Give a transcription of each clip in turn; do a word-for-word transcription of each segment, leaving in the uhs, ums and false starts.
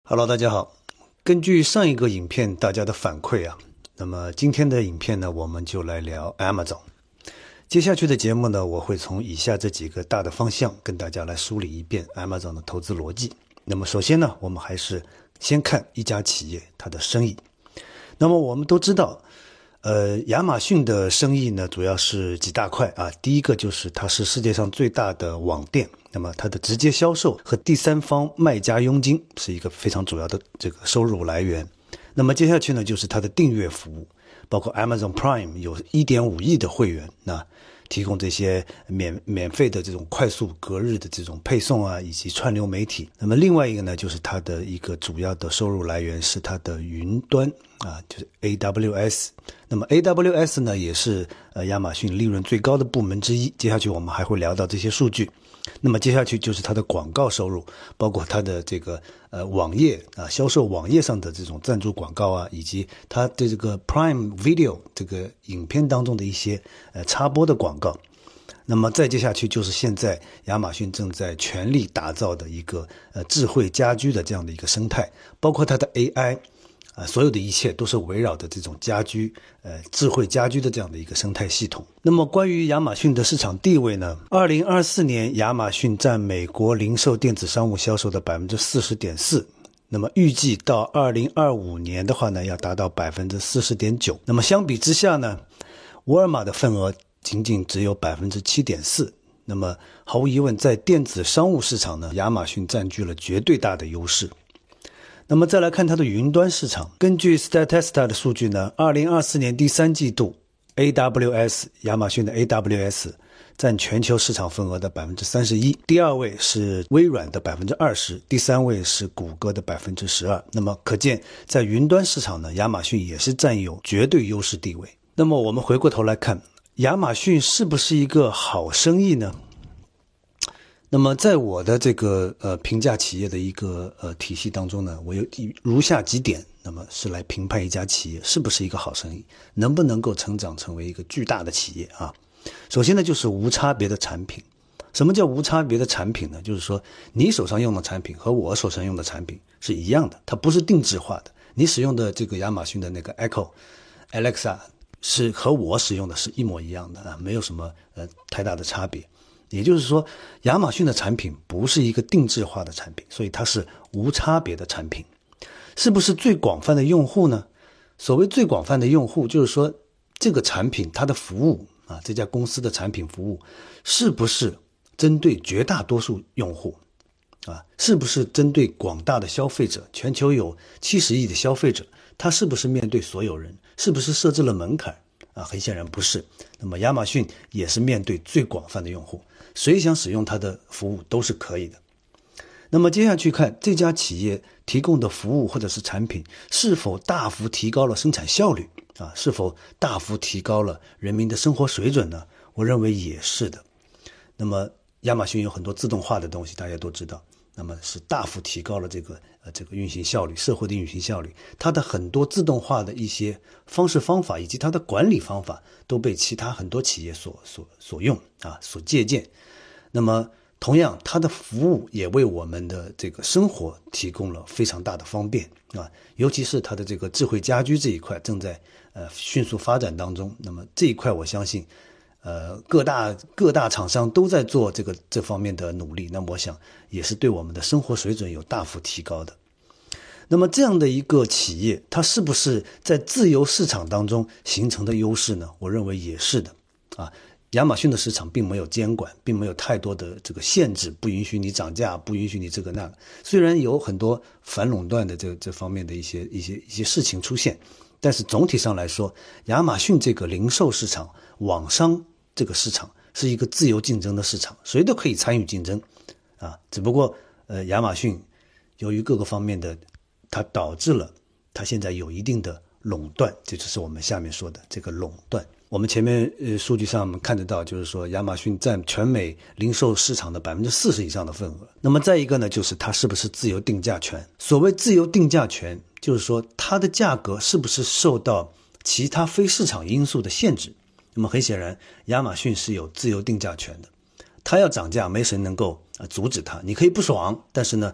Hello， 大家好。根据上一个影片大家的反馈啊，那么今天的影片呢，我们就来聊 Amazon。接下去的节目呢，我会从以下这几个大的方向跟大家来梳理一遍 Amazon 的投资逻辑。那么首先呢，我们还是先看一家企业它的生意。那么我们都知道，呃，亚马逊的生意呢，主要是几大块啊。第一个就是它是世界上最大的网店。那么它的直接销售和第三方卖家佣金是一个非常主要的这个收入来源。那么接下去呢，就是它的订阅服务，包括 Amazon Prime 有 一点五亿的会员，那提供这些免免费的这种快速隔日的这种配送啊，以及串流媒体。那么另外一个呢，就是它的一个主要的收入来源是它的云端啊，就是 A W S。那么 A W S 呢，也是呃亚马逊利润最高的部门之一。接下去我们还会聊到这些数据。那么接下去就是它的广告收入，包括它的这个呃网页啊，销售网页上的这种赞助广告啊，以及它的这个 Prime Video 这个影片当中的一些呃插播的广告。那么再接下去就是现在亚马逊正在全力打造的一个呃智慧家居的这样的一个生态，包括它的 A I。啊，所有的一切都是围绕着这种家居，呃，智慧家居的这样的一个生态系统。那么关于亚马逊的市场地位呢？二零二四年亚马逊占美国零售电子商务销售的 百分之四十点四， 那么预计到二零二五年的话呢，要达到 百分之四十点九。 那么相比之下呢，沃尔玛的份额仅仅只有 百分之七点四。 那么毫无疑问，在电子商务市场呢，亚马逊占据了绝对大的优势。那么再来看它的云端市场，根据 Statista 的数据呢，二零二四年第三季度 A W S 亚马逊的 A W S 占全球市场份额的 百分之三十一， 第二位是微软的 百分之二十， 第三位是谷歌的 百分之十二。 那么可见在云端市场呢，亚马逊也是占有绝对优势地位。那么我们回过头来看，亚马逊是不是一个好生意呢？那么在我的这个呃评价企业的一个呃体系当中呢，我有如下几点，那么是来评判一家企业是不是一个好生意，能不能够成长成为一个巨大的企业啊。首先呢，就是无差别的产品。什么叫无差别的产品呢？就是说你手上用的产品和我手上用的产品是一样的，它不是定制化的。你使用的这个亚马逊的那个 Echo Alexa 是和我使用的是一模一样的啊，没有什么呃太大的差别。也就是说，亚马逊的产品不是一个定制化的产品，所以它是无差别的产品。是不是最广泛的用户呢？所谓最广泛的用户，就是说这个产品它的服务啊，这家公司的产品服务是不是针对绝大多数用户啊？是不是针对广大的消费者？全球有七十亿的消费者，它是不是面对所有人？是不是设置了门槛啊？很显然不是。那么亚马逊也是面对最广泛的用户，谁想使用它的服务都是可以的。那么接下去看这家企业提供的服务或者是产品是否大幅提高了生产效率啊？是否大幅提高了人民的生活水准呢？我认为也是的。那么亚马逊有很多自动化的东西，大家都知道，那么是大幅提高了这个呃这个运行效率，社会的运行效率。它的很多自动化的一些方式方法以及它的管理方法都被其他很多企业所所所用啊，所借鉴。那么同样，它的服务也为我们的这个生活提供了非常大的方便啊，尤其是它的这个智慧家居这一块正在呃迅速发展当中。那么这一块我相信呃，各大各大厂商都在做这个这方面的努力，那么我想也是对我们的生活水准有大幅提高的。那么这样的一个企业，它是不是在自由市场当中形成的优势呢？我认为也是的啊。亚马逊的市场并没有监管，并没有太多的这个限制，不允许你涨价，不允许你这个那个。虽然有很多反垄断的这这方面的一些一些一些事情出现，但是总体上来说，亚马逊这个零售市场、网商这个市场是一个自由竞争的市场，谁都可以参与竞争啊。只不过呃，亚马逊由于各个方面的，它导致了它现在有一定的垄断，这就是我们下面说的这个垄断。我们前面呃数据上我们看得到，就是说亚马逊占全美零售市场的 百分之四十 以上的份额。那么再一个呢，就是它是不是自由定价权。所谓自由定价权，就是说它的价格是不是受到其他非市场因素的限制。那么很显然，亚马逊是有自由定价权的，它要涨价没谁能够阻止它。你可以不爽，但是呢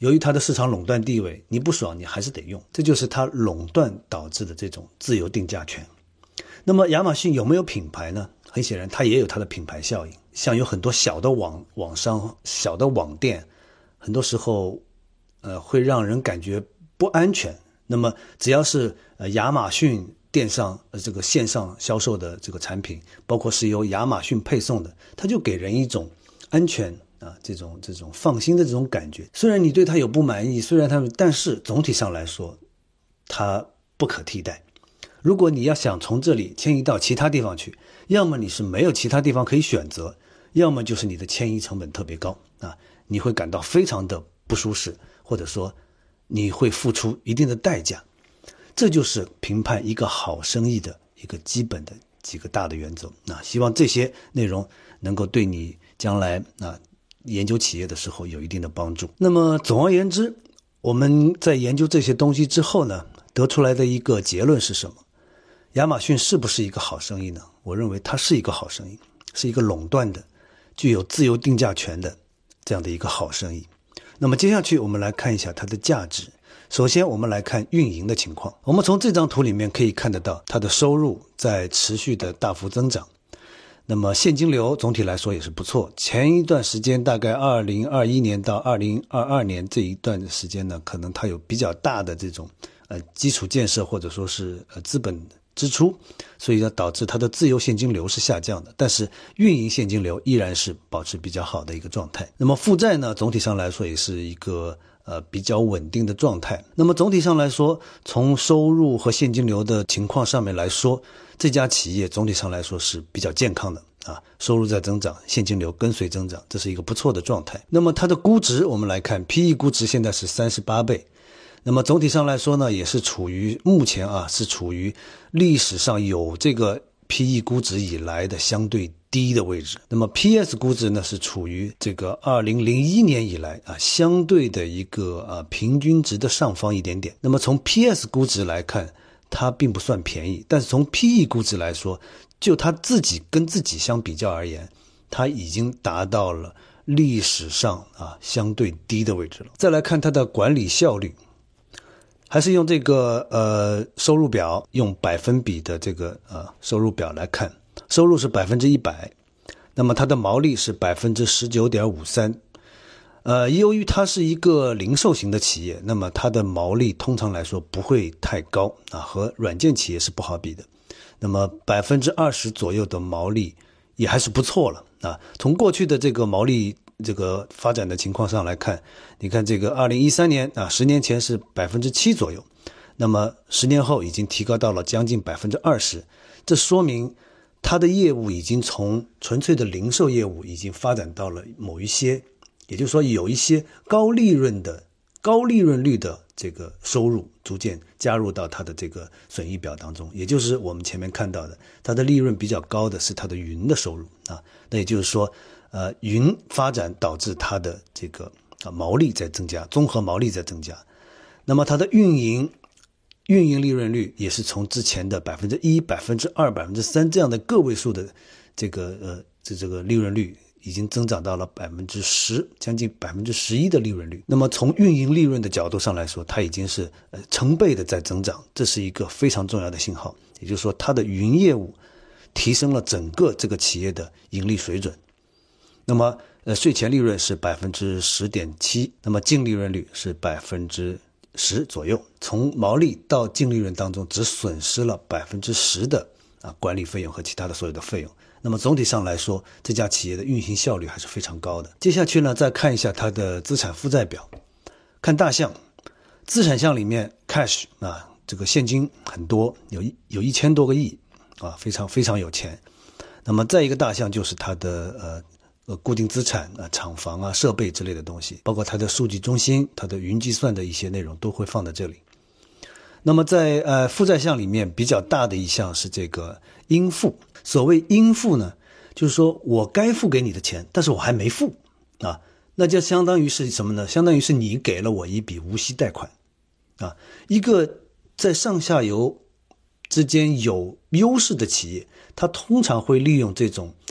由于它的市场垄断地位，你不爽你还是得用，这就是它垄断导致的这种自由定价权。那么亚马逊有没有品牌呢？很显然它也有它的品牌效应，像有很多小的网网商、小的网店，很多时候呃会让人感觉不安全。那么只要是呃亚马逊电商呃这个线上销售的这个产品，包括是由亚马逊配送的，它就给人一种安全啊这种这种放心的这种感觉。虽然你对它有不满意，虽然它但是总体上来说它不可替代。如果你要想从这里迁移到其他地方去，要么你是没有其他地方可以选择，要么就是你的迁移成本特别高啊，你会感到非常的不舒适，或者说你会付出一定的代价。这就是评判一个好生意的一个基本的几个大的原则啊，希望这些内容能够对你将来啊研究企业的时候有一定的帮助。那么总而言之，我们在研究这些东西之后呢，得出来的一个结论是什么？亚马逊是不是一个好生意呢？我认为它是一个好生意，是一个垄断的、具有自由定价权的这样的一个好生意。那么接下去我们来看一下它的价值。首先我们来看运营的情况，我们从这张图里面可以看得到它的收入在持续的大幅增长，那么现金流总体来说也是不错。前一段时间大概二零二一年到二零二二年这一段时间呢，可能它有比较大的这种呃基础建设或者说是呃资本支出，所以呢导致它的自由现金流是下降的，但是运营现金流依然是保持比较好的一个状态。那么负债呢，总体上来说也是一个呃比较稳定的状态。那么总体上来说，从收入和现金流的情况上面来说，这家企业总体上来说是比较健康的啊，收入在增长，现金流跟随增长，这是一个不错的状态。那么它的估值我们来看 P E 估值现在是三十八倍。那么总体上来说呢，也是处于目前啊是处于历史上有这个 P E 估值以来的相对低的位置。那么 P S 估值呢是处于这个二零零一年以来啊相对的一个啊平均值的上方一点点。那么从 P S 估值来看，它并不算便宜，但是从 P E 估值来说，就它自己跟自己相比较而言，它已经达到了历史上啊相对低的位置了。再来看它的管理效率，还是用这个呃收入表，用百分比的这个呃收入表来看，收入是百分之一百，那么它的毛利是百分之十九点五三。呃，由于它是一个零售型的企业，那么它的毛利通常来说不会太高啊，和软件企业是不好比的。那么百分之二十左右的毛利也还是不错了啊。从过去的这个毛利这个发展的情况上来看，你看这个二零一三年啊，十年前是百分之七左右，那么十年后已经提高到了将近百分之二十，这说明它的业务已经从纯粹的零售业务已经发展到了某一些，也就是说有一些高利润的高利润率的这个收入逐渐加入到它的这个损益表当中，也就是我们前面看到的，它的利润比较高的是它的云的收入啊，那也就是说呃，云发展导致它的这个啊毛利在增加，综合毛利在增加。那么它的运营运营利润率也是从之前的百分之一、百分之二、百分之三这样的个位数的这个呃这这个利润率，已经增长到了百分之十，将近百分之十一的利润率。那么从运营利润的角度上来说，它已经是呃成倍的在增长，这是一个非常重要的信号。也就是说，它的云业务提升了整个这个企业的盈利水准。那么呃税前利润是百分之十点七，那么净利润率是百分之十左右。从毛利到净利润当中，只损失了百分之十的啊管理费用和其他的所有的费用。那么总体上来说，这家企业的运行效率还是非常高的。接下去呢，再看一下它的资产负债表。看大项，资产项里面 cash 啊，这个现金很多，有有一千多个亿啊，非常非常有钱。那么再一个大项就是它的呃呃固定资产啊，厂房啊、设备之类的东西，包括它的数据中心、它的云计算的一些内容都会放在这里。那么在呃负债项里面比较大的一项是这个应付。所谓应付呢，就是说我该付给你的钱，但是我还没付啊，那就相当于是什么呢？相当于是你给了我一笔无息贷款啊。一个在上下游之间有优势的企业，它通常会利用这种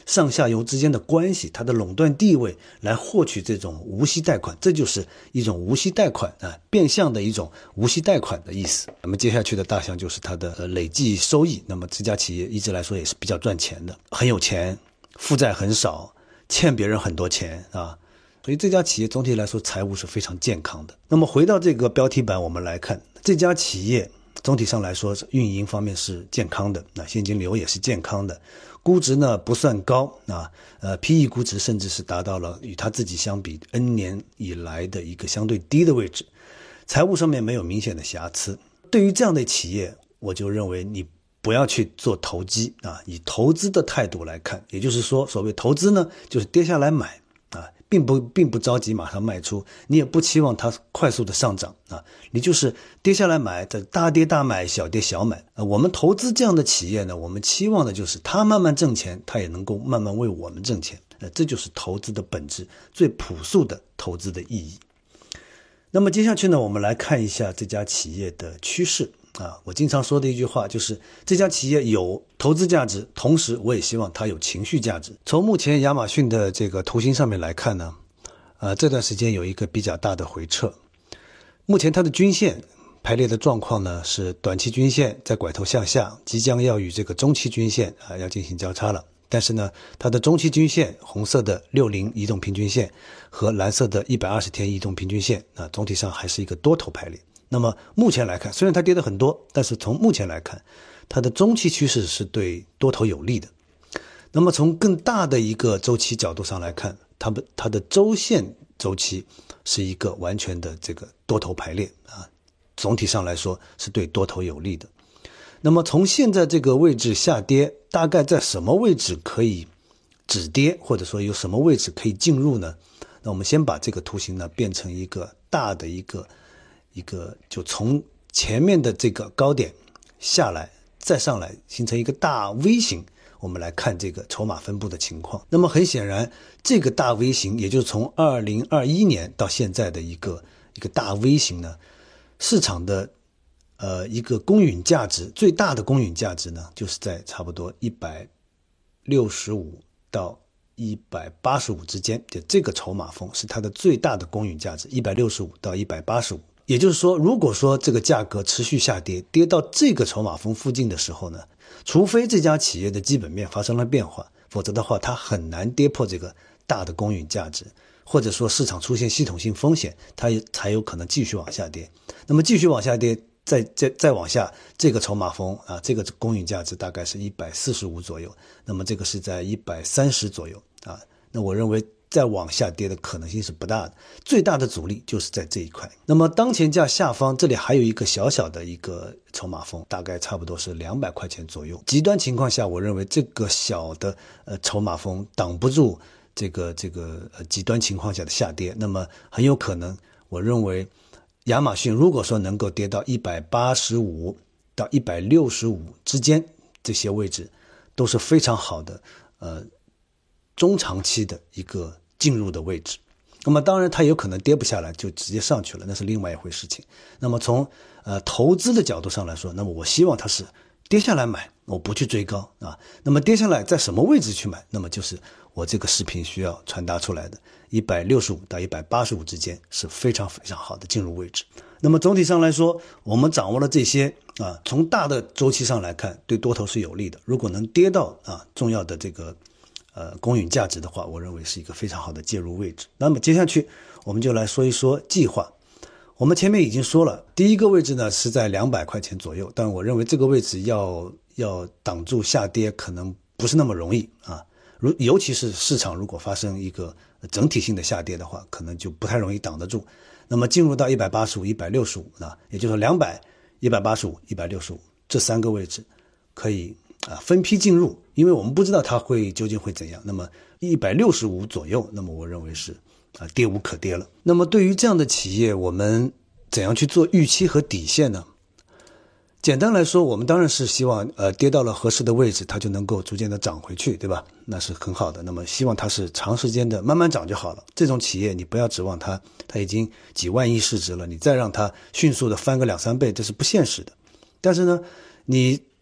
上下游之间的关系，它的垄断地位来获取这种无息贷款，这就是一种无息贷款啊，变相的一种无息贷款的意思。那么接下去的大项就是它的、呃、累计收益，那么这家企业一直来说也是比较赚钱的，很有钱，负债很少，欠别人很多钱啊，所以这家企业总体来说财务是非常健康的。那么回到这个标题版，我们来看这家企业总体上来说运营方面是健康的，那现金流也是健康的，估值呢不算高啊，呃 P E 估值甚至是达到了与它自己相比 N 年以来的一个相对低的位置，财务上面没有明显的瑕疵。对于这样的企业，我就认为你不要去做投机啊，以投资的态度来看，也就是说所谓投资呢就是跌下来买啊，并不并不着急马上卖出，你也不期望它快速的上涨啊，你就是跌下来买，大跌大买，小跌小买啊。我们投资这样的企业呢，我们期望的就是它慢慢挣钱，它也能够慢慢为我们挣钱，呃，这就是投资的本质，最朴素的投资的意义。那么接下去呢，我们来看一下这家企业的趋势啊。我经常说的一句话就是这家企业有投资价值，同时我也希望它有情绪价值。从目前亚马逊的这个图形上面来看呢，呃，这段时间有一个比较大的回撤。目前它的均线排列的状况呢是短期均线在拐头向下，即将要与这个中期均线啊要进行交叉了。但是呢，它的中期均线红色的六十移动平均线和蓝色的一百二十天移动平均线啊，总体上还是一个多头排列。那么目前来看，虽然它跌得很多，但是从目前来看，它的中期趋势是对多头有利的。那么从更大的一个周期角度上来看，它们它的周线周期是一个完全的这个多头排列啊，总体上来说是对多头有利的。那么从现在这个位置下跌，大概在什么位置可以止跌，或者说有什么位置可以进入呢？那我们先把这个图形呢变成一个大的一个一个，就从前面的这个高点下来再上来，形成一个大 V 型，我们来看这个筹码分布的情况。那么很显然，这个大 V 型也就是从二零二一年到现在的一个一个大 V 型呢，市场的呃一个公允价值，最大的公允价值呢就是在差不多一百六十五到一百八十五之间，就这个筹码峰是它的最大的公允价值，一百六十五到一百八十五。也就是说，如果说这个价格持续下跌，跌到这个筹码峰附近的时候呢，除非这家企业的基本面发生了变化，否则的话它很难跌破这个大的公允价值，或者说市场出现系统性风险，它也才有可能继续往下跌。那么继续往下跌，再再再往下，这个筹码峰啊，这个公允价值大概是一百四十五左右，那么这个是在一百三十左右啊。那我认为再往下跌的可能性是不大的，最大的阻力就是在这一块。那么当前价下方这里还有一个小小的一个筹码峰，大概差不多是两百块钱左右。极端情况下，我认为这个小的呃筹码峰挡不住这个这个呃极端情况下的下跌，那么很有可能，我认为亚马逊如果说能够跌到一百八十五到一百六十五之间，这些位置都是非常好的呃中长期的一个进入的位置。那么当然它有可能跌不下来就直接上去了，那是另外一回事情。那么从呃投资的角度上来说，那么我希望它是跌下来买，我不去追高啊。那么跌下来在什么位置去买，那么就是我这个视频需要传达出来的一百六十五到一百八十五之间是非常非常好的进入位置。那么总体上来说，我们掌握了这些啊，从大的周期上来看对多头是有利的。如果能跌到啊重要的这个呃，公允价值的话，我认为是一个非常好的介入位置。那么接下去我们就来说一说计划。我们前面已经说了，第一个位置呢是在两百块钱左右，但我认为这个位置要要挡住下跌可能不是那么容易啊。如尤其是市场如果发生一个整体性的下跌的话，可能就不太容易挡得住。那么进入到一百八十五、一百六十五啊，也就是说两百、一百八十五、一百六十五这三个位置可以啊，分批进入，因为我们不知道它会究竟会怎样。那么一百六十五左右，那么我认为是啊跌无可跌了。那么对于这样的企业，我们怎样去做预期和底线呢？简单来说，我们当然是希望呃跌到了合适的位置，它就能够逐渐的涨回去，对吧？那是很好的。那么希望它是长时间的慢慢涨就好了。这种企业你不要指望它，它已经几万亿市值了，你再让它迅速的翻个两三倍，这是不现实的。但是呢，你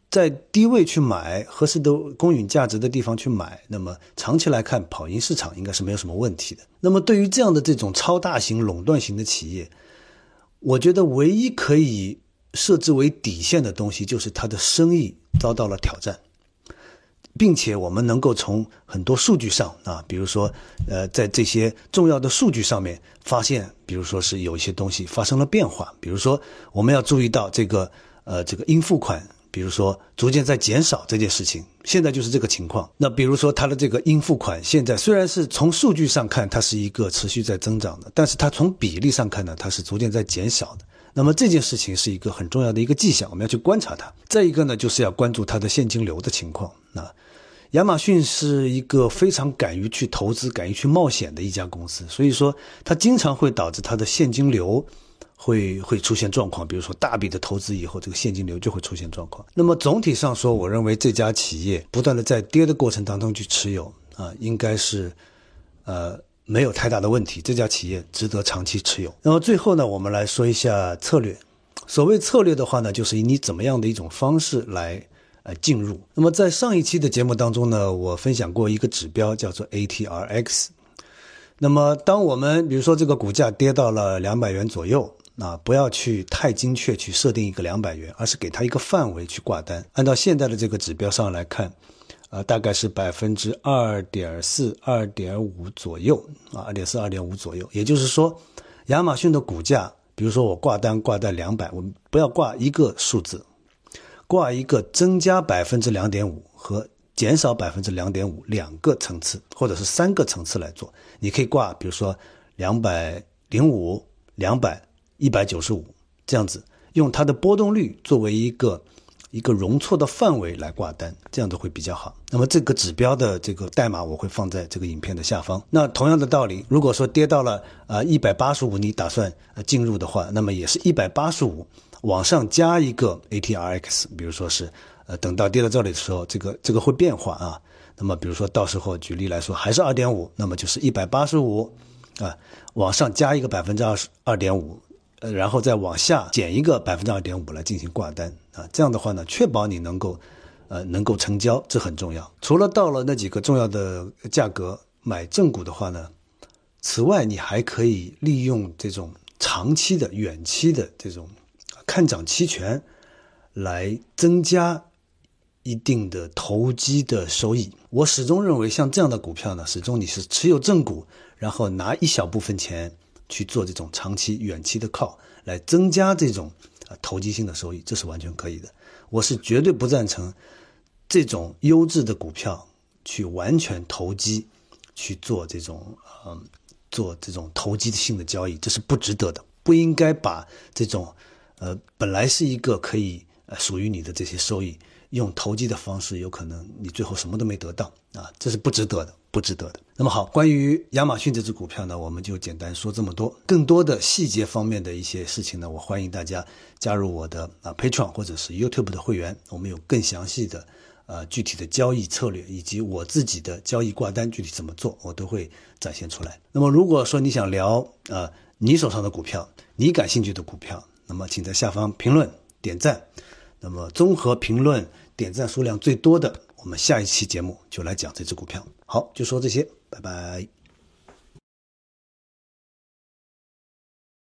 在低位去买合适的公允价值的地方去买，那么长期来看跑赢市场应该是没有什么问题的。那么对于这样的这种超大型垄断型的企业，我觉得唯一可以设置为底线的东西就是它的生意遭到了挑战，并且我们能够从很多数据上啊，比如说呃，在这些重要的数据上面发现，比如说是有一些东西发生了变化，比如说我们要注意到这个呃这个应付款，比如说逐渐在减少这件事情，现在就是这个情况。那比如说它的这个应付款现在虽然是从数据上看它是一个持续在增长的，但是它从比例上看呢，它是逐渐在减小的。那么这件事情是一个很重要的一个迹象，我们要去观察它。再一个呢，就是要关注它的现金流的情况。那亚马逊是一个非常敢于去投资、敢于去冒险的一家公司，所以说它经常会导致它的现金流会会出现状况，比如说大笔的投资以后，这个现金流就会出现状况。那么总体上说，我认为这家企业不断的在跌的过程当中去持有啊，应该是呃没有太大的问题，这家企业值得长期持有。那么最后呢，我们来说一下策略。所谓策略的话呢，就是以你怎么样的一种方式来呃进入。那么在上一期的节目当中呢，我分享过一个指标叫做 A T R X。那么当我们比如说这个股价跌到了两百元左右，那不要去太精确去设定一个两百元，而是给它一个范围去挂单。按照现在的这个指标上来看，呃，大概是 百分之二点四、二点五 左右啊 ,二点四、二点五 左右。也就是说，亚马逊的股价，比如说我挂单挂在两百，我们不要挂一个数字，挂一个增加 百分之二点五 和减少 百分之二点五 两个层次，或者是三个层次来做。你可以挂比如说两百零五、两百、一百九十五这样子，用它的波动率作为一个一个容错的范围来挂单，这样子会比较好。那么这个指标的这个代码我会放在这个影片的下方。那同样的道理，如果说跌到了呃一百八十五你打算呃进入的话，那么也是一百八十五往上加一个 A T R X， 比如说是呃等到跌到这里的时候，这个这个会变化啊。那么比如说到时候举例来说还是 二点五， 那么就是一百八十五啊往上加一个 百分之二点五，呃，然后再往下减一个 百分之二点五 来进行挂单啊，这样的话呢，确保你能够呃能够成交，这很重要。除了到了那几个重要的价格买正股的话呢，此外你还可以利用这种长期的远期的这种看涨期权来增加一定的投机的收益。我始终认为像这样的股票呢，始终你是持有正股，然后拿一小部分钱去做这种长期远期的靠，来增加这种呃投机性的收益，这是完全可以的。我是绝对不赞成这种优质的股票去完全投机，去做这种嗯做这种投机性的交易，这是不值得的。不应该把这种呃本来是一个可以呃属于你的这些收益，用投机的方式，有可能你最后什么都没得到啊，这是不值得的，不值得的。那么好，关于亚马逊这只股票呢，我们就简单说这么多。更多的细节方面的一些事情呢，我欢迎大家加入我的啊 Patreon 或者是 YouTube 的会员，我们有更详细的呃具体的交易策略，以及我自己的交易挂单具体怎么做，我都会展现出来。那么如果说你想聊呃你手上的股票，你感兴趣的股票，那么请在下方评论点赞。那么综合评论点赞数量最多的，我们下一期节目就来讲这只股票。好，就说这些，拜拜。